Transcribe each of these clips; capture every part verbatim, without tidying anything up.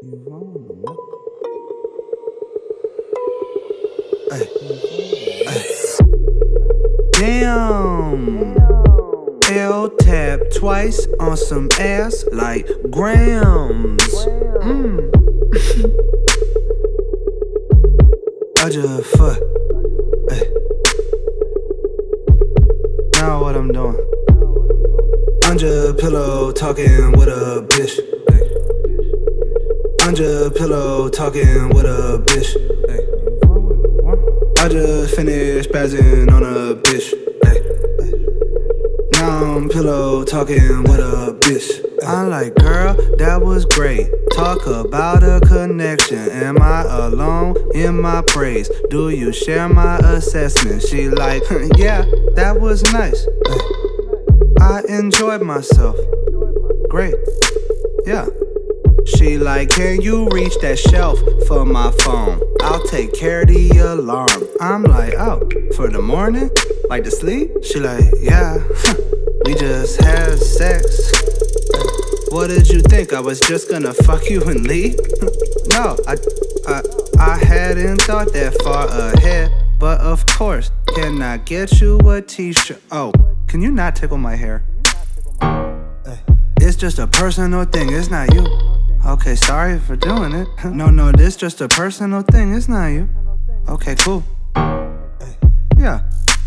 Ay, ay. Damn. L tap twice on some ass like grams. Mm. I just fuck. Ay. Now what I'm doing? Under pillow talking with a bitch. Under pillow talking with a bitch. I just finished spazzing on a bitch. Now I'm pillow talking with a bitch. I'm like, girl, that was great. Talk about a connection. Am I alone in my praise? Do you share my assessment? She like, yeah, that was nice. I enjoyed myself. Great, yeah. She like, can you reach that shelf for my phone? I'll take care of the alarm. I'm like, oh, for the morning? Like to sleep? She like, yeah, we just had sex. What did you think? I was just gonna fuck you and leave? No, I, I, I hadn't thought that far ahead. But of course, can I get you a t-shirt? Oh, can you not tickle my hair? It's just a personal thing, it's not you. Okay, sorry for doing it. No, no, this just a personal thing, it's not you. Okay, cool. Yeah.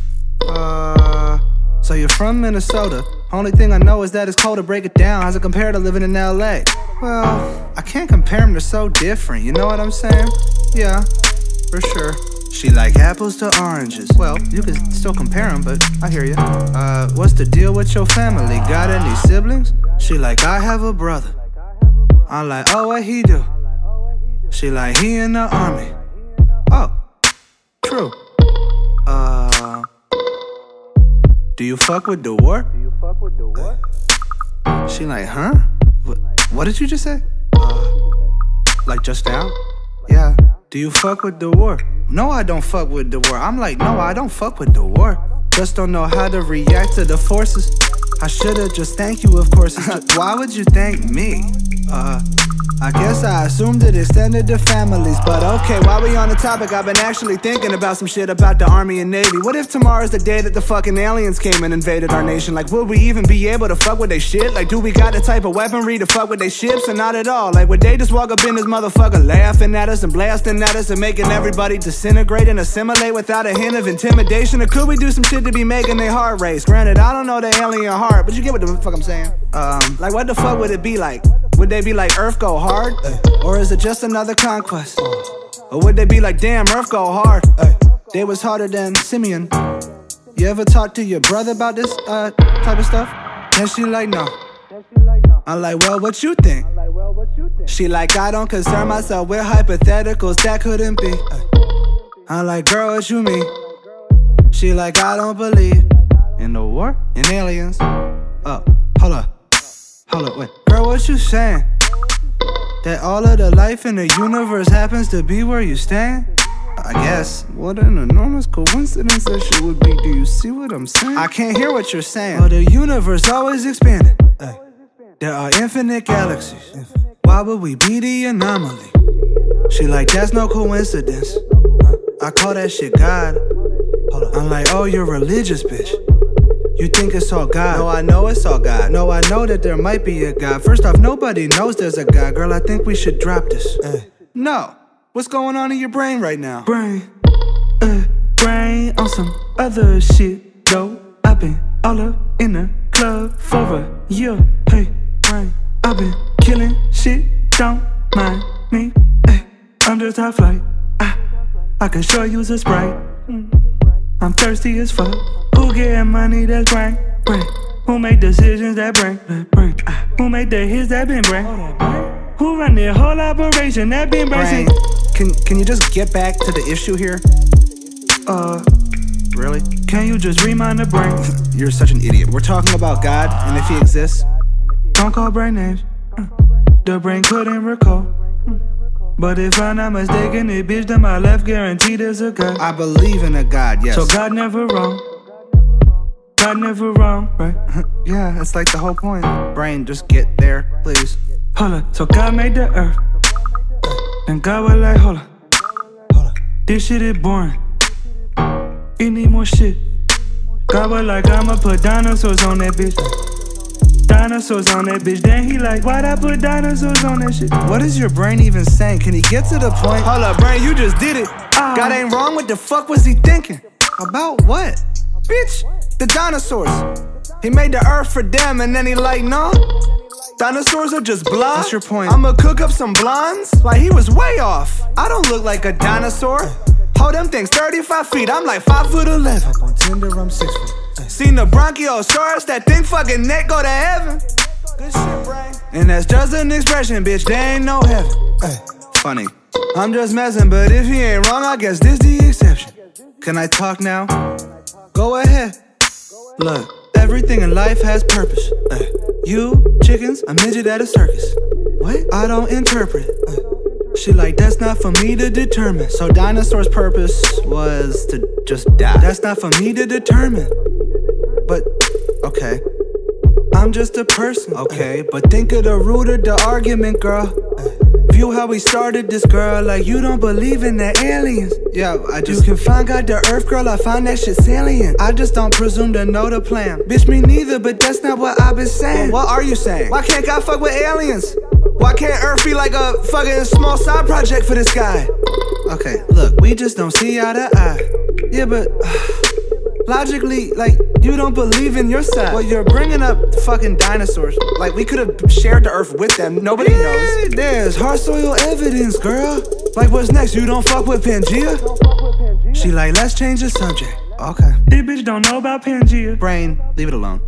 Uh, so you're from Minnesota. Only thing I know is that it's cold. To break it down, how's it compare to living in L A? Well, I can't compare them, they're so different, you know what I'm saying? Yeah, for sure. She like apples to oranges. Well, you can still compare them, but I hear you. Uh, what's the deal with your family? Got any siblings? She like, I have a brother. I'm like, oh, what he do? She like, he in the army. Oh, true. Uh, do you fuck with the war? Do you fuck with the war? She like, huh? What, what did you just say? Uh, like just now? Yeah. Do you fuck with the war? No, I don't fuck with the war. I'm like, no, I don't fuck with the war. Just don't know how to react to the forces. I should've just thanked you, of course. Why would you thank me? Uh, I guess I assumed it extended to families. But okay, while we on the topic, I've been actually thinking about some shit about the Army and Navy. What if tomorrow's the day that the fucking aliens came and invaded our nation? Like, would we even be able to fuck with they shit? Like, do we got the type of weaponry to fuck with they ships? Or not at all? Like, would they just walk up in this motherfucker laughing at us and blasting at us and making everybody disintegrate and assimilate without a hint of intimidation? Or could we do some shit to be making their heart race? Granted, I don't know the alien heart, but you get what the fuck I'm saying? Um, like, what the fuck would it be like? Would they be like, Earth go hard? Or is it just another conquest? Or would they be like, damn, Earth go hard? They was harder than Simeon. You ever talk to your brother about this uh, type of stuff? And she like, no. I'm like, well, what you think? She like, I don't concern myself with hypotheticals that couldn't be. I'm like, girl, what you mean? She like, I don't believe in the war, in aliens. Oh, hold up. Hold up, wait. Girl, what you saying? That all of the life in the universe happens to be where you stand? I guess. What an enormous coincidence that shit would be. Do you see what I'm saying? I can't hear what you're saying. Well, the universe always expanding. Ay. There are infinite galaxies. Why would we be the anomaly? She like, that's no coincidence. I call that shit God. I'm like, oh, you're religious, bitch. You think it's all God? No, I know it's all God. No, I know that there might be a God. First off, nobody knows there's a God. Girl, I think we should drop this. uh. No. What's going on in your brain right now? Brain, uh, brain on some other shit, though. I've been all up in the club for a year. Hey, brain, I've been killing shit, don't mind me. Hey, I'm just high flight. I, I can sure use a Sprite. I'm thirsty as fuck. Who getting money that's brain, brain? Who make decisions that brain, brain? Who make the hits that been brain? Who run the whole operation that been brain? Can, can you just get back to the issue here? Uh, really? Can you just remind the brain? You're such an idiot. We're talking about God, and if he exists, don't call brain names. The brain couldn't recall. But if I'm not mistaken, it bitch to my left guaranteed there's a God. I believe in a God, yes. So God never wrong. God never wrong, right? Yeah, that's like the whole point. Brain, just get there, please. Hold up, so God made the earth. And God was like, hold on, hold on. This shit is boring. You need more shit. God was like, I'ma put dinosaurs on that bitch. Dinosaurs on that bitch. Then he like, why'd I put dinosaurs on that shit? What is your brain even saying? Can he get to the point? Hold up, brain, you just did it. Uh, God ain't wrong. What the fuck was he thinking? About what? Bitch, the dinosaurs. He made the earth for them and then he like, no. Dinosaurs are just blonde. What's your point? I'ma cook up some blondes? Like he was way off. I don't look like a dinosaur. Hold them things thirty-five feet, I'm like five foot eleven. Up on Tinder, I'm six foot. Seen the Bronchiosaurus, that thing fucking neck go to heaven. Good shit, brain. And that's just an expression, bitch, there ain't no heaven. Ay, funny, I'm just messing, but if he ain't wrong, I guess this the exception. Can I talk now? Go ahead. Look, everything in life has purpose. Ay, you, chickens, a midget at a circus. What? I don't interpret it. Ay, she like, that's not for me to determine. So dinosaurs' purpose was to just die. That's not for me to determine. But, okay, I'm just a person. Okay, but think of the root of the argument, girl. View how we started this, girl, like you don't believe in the aliens. Yeah, I just You can find God the earth, girl, I find that shit salient. I just don't presume to know the plan. Bitch, me neither, but that's not what I've been saying. Well, what are you saying? Why can't God fuck with aliens? Why can't Earth be like a fucking small side project for this guy? Okay, look, we just don't see eye to eye. Yeah, but uh, logically, like, you don't believe in your side. Well, you're bringing up fucking dinosaurs. Like, we could have shared the Earth with them. Nobody yeah, knows. There's hard soil evidence, girl. Like, what's next? You don't fuck with Pangea? She like, let's change the subject. Okay. This bitch don't know about Pangea. Brain, leave it alone.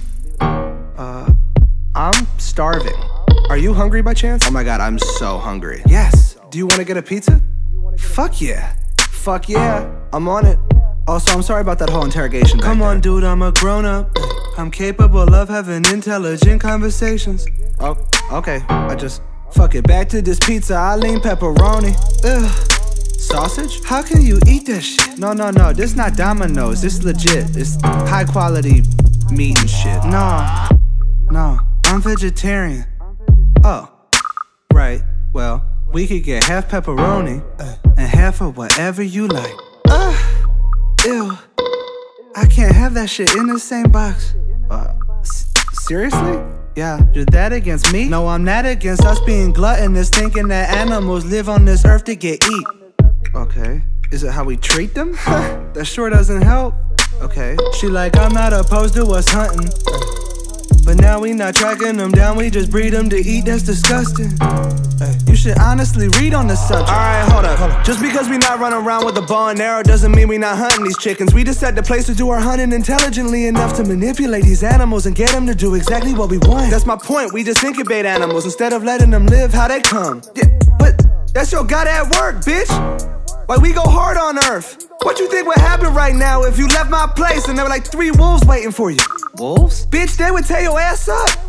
Mm. Uh, I'm starving. Are you hungry by chance? Oh my god, I'm so hungry. Yes. Do you want to get a pizza? Fuck yeah. Fuck yeah. I'm on it. Also, I'm sorry about that whole interrogation back Come on, there. Dude, I'm a grown-up. I'm capable of having intelligent conversations. Oh, okay. I just... Fuck it. Back to this pizza. I lean pepperoni. Ugh. Sausage? How can you eat that shit? No, no, no. This not Domino's. This legit. It's high-quality meat and shit. No. No. I'm vegetarian. Oh, right, well, we could get half pepperoni and half of whatever you like. Ugh, ew, I can't have that shit in the same box. Uh, seriously? Yeah, you're that against me? No, I'm not against us being gluttonous, thinking that animals live on this earth to get eat. Okay, is it how we treat them? That sure doesn't help. Okay, she like, I'm not opposed to us hunting. But now we not tracking them down, we just breed them to eat, that's disgusting. Hey. You should honestly read on the subject. Alright, hold up. hold up. Just because we not running around with a bow and arrow doesn't mean we not hunting these chickens. We just set the place to do our hunting intelligently enough to manipulate these animals and get them to do exactly what we want. That's my point, we just incubate animals instead of letting them live how they come. Yeah, but that's your god at work, bitch. Like, we go hard on Earth. What you think would happen right now if you left my place and there were like three wolves waiting for you? Wolves? Bitch, they would tear your ass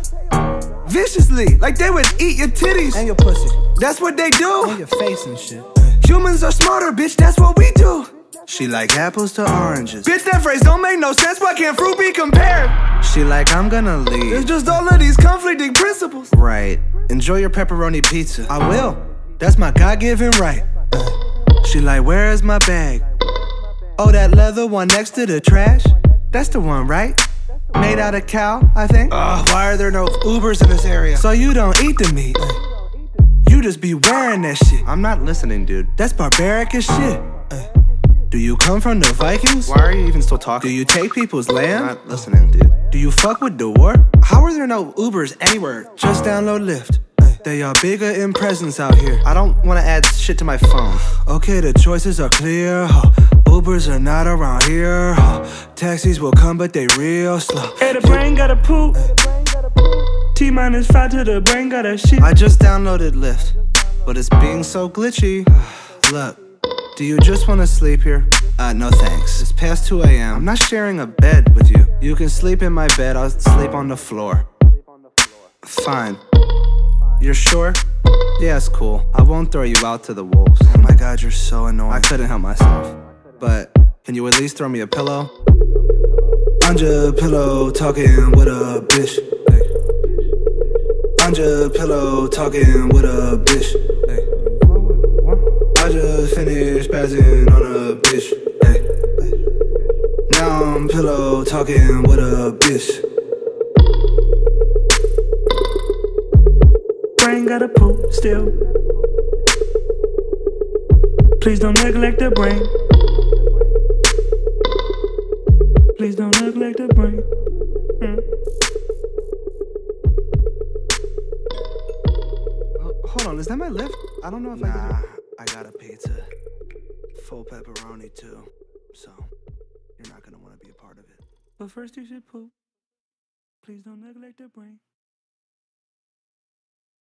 up. Viciously. Like, they would eat your titties. And your pussy. That's what they do. And your face and shit. Humans are smarter, bitch, that's what we do. She like apples to oranges. Bitch, that phrase don't make no sense. Why can't fruit be compared? She like, I'm gonna leave. It's just all of these conflicting principles. Right. Enjoy your pepperoni pizza. I will. That's my God-given right. She like, where is my bag? Oh, that leather one next to the trash? That's the one, right? Made out of cow, I think. Ugh, why are there no Ubers in this area? So you don't eat the meat. You just be wearing that shit. I'm not listening, dude. That's barbaric as shit. Do you come from the Vikings? Why are you even still talking? Do you take people's land? I'm not listening, dude. Do you fuck with the war? How are there no Ubers anywhere? Just download Lyft. They are bigger in presence out here. I don't want to add shit to my phone. Okay, the choices are clear. Ubers are not around here. Taxis will come, but they real slow. Hey, the brain gotta poop. T minus five to the brain gotta shit. I just downloaded Lyft, but it's being so glitchy. Look, do you just want to sleep here? Uh, no thanks. It's past two A M I'm not sharing a bed with you. You can sleep in my bed, I'll sleep on the floor. Fine. You're sure? Yeah, it's cool. I won't throw you out to the wolves. Oh my god, you're so annoying. I couldn't help myself. But, can you at least throw me a pillow? I'm just pillow talking with a bitch. I'm just pillow talking with a bitch. I just finished passing on a bitch. Ay. Now I'm pillow talking with a bitch. Brain gotta poop still. Please don't neglect the brain. Please don't neglect the brain. Mm. Hold on, is that my lift? I don't know if nah, I Nah, I got a pizza. Full pepperoni too. So, you're not gonna wanna be a part of it. But first you should poop. Please don't neglect the brain.